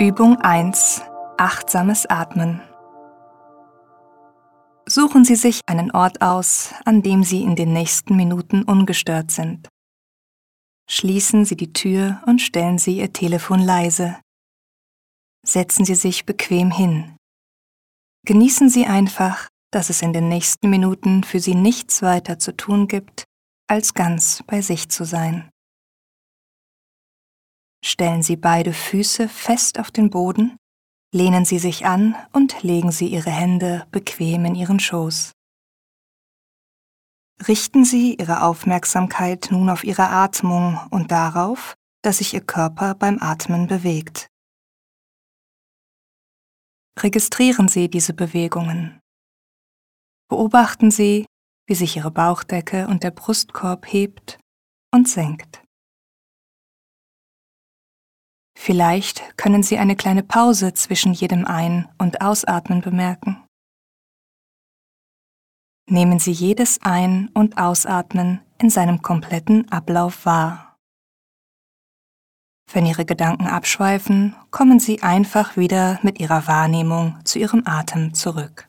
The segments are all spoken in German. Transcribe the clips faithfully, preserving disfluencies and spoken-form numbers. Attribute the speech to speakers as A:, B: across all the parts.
A: Übung eins. Achtsames Atmen. Suchen Sie sich einen Ort aus, an dem Sie in den nächsten Minuten ungestört sind. Schließen Sie die Tür und stellen Sie Ihr Telefon leise. Setzen Sie sich bequem hin. Genießen Sie einfach, dass es in den nächsten Minuten für Sie nichts weiter zu tun gibt, als ganz bei sich zu sein. Stellen Sie beide Füße fest auf den Boden, lehnen Sie sich an und legen Sie Ihre Hände bequem in Ihren Schoß. Richten Sie Ihre Aufmerksamkeit nun auf Ihre Atmung und darauf, dass sich Ihr Körper beim Atmen bewegt. Registrieren Sie diese Bewegungen. Beobachten Sie, wie sich Ihre Bauchdecke und der Brustkorb hebt und senkt. Vielleicht können Sie eine kleine Pause zwischen jedem Ein- und Ausatmen bemerken. Nehmen Sie jedes Ein- und Ausatmen in seinem kompletten Ablauf wahr. Wenn Ihre Gedanken abschweifen, kommen Sie einfach wieder mit Ihrer Wahrnehmung zu Ihrem Atem zurück.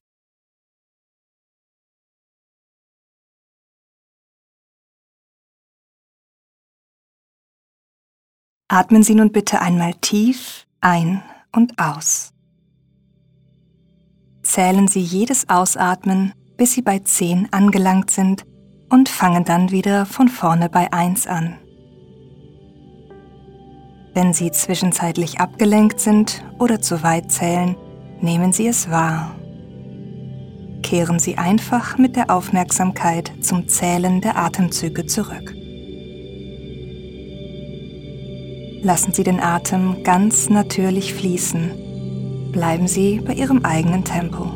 A: Atmen Sie nun bitte einmal tief ein und aus. Zählen Sie jedes Ausatmen, bis Sie bei zehn angelangt sind und fangen dann wieder von vorne bei eins an. Wenn Sie zwischenzeitlich abgelenkt sind oder zu weit zählen, nehmen Sie es wahr. Kehren Sie einfach mit der Aufmerksamkeit zum Zählen der Atemzüge zurück. Lassen Sie den Atem ganz natürlich fließen. Bleiben Sie bei Ihrem eigenen Tempo.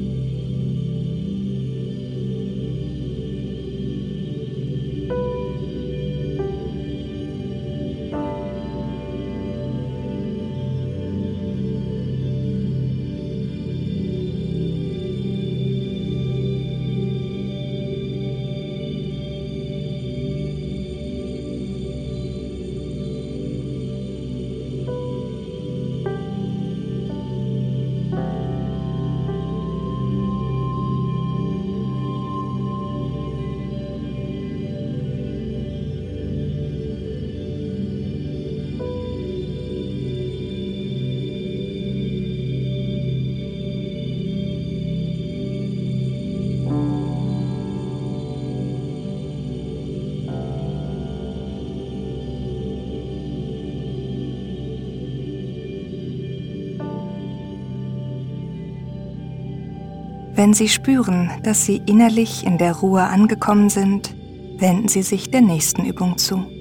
A: Wenn Sie spüren, dass Sie innerlich in der Ruhe angekommen sind, wenden Sie sich der nächsten Übung zu.